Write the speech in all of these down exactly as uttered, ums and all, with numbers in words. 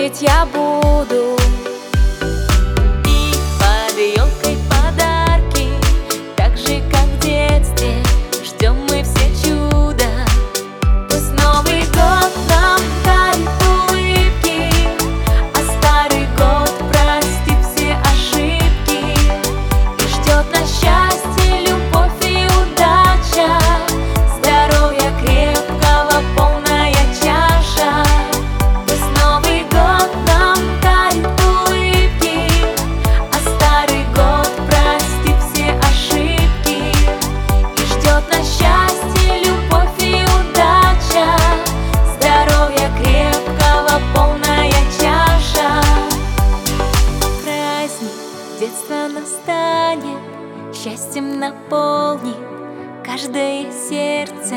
верить я буду. И под елкой подарки, так же как в детстве, ждем мы все чуда. Пусть Новый год нам дарит улыбки, а старый год простит все ошибки и ждет нас счастье, любовь и удача, здоровья крепкого полная чаша. Пусть Новый год нам дарит улыбки, а старый год простит все ошибки и ждет нас счастье, любовь и удача, здоровья крепкого полная чаша. Праздник детства настанет, счастьем наполнит каждое сердце.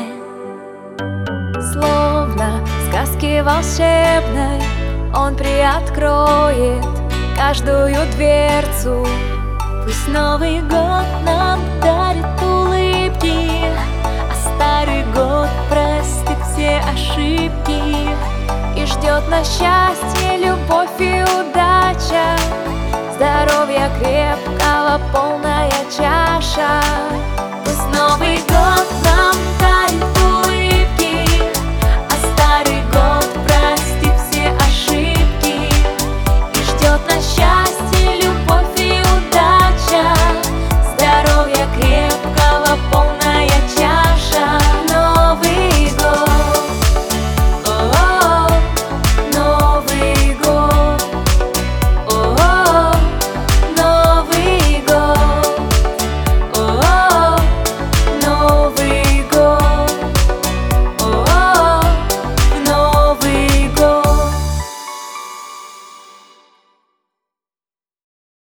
Словно в сказке волшебной он приоткроет каждую дверцу. Пусть Новый год нам дарит улыбки, а старый год простит все ошибки И ждет нас счастье, любовь и удача, здоровья крепкого полная чаша. Пусть Новый год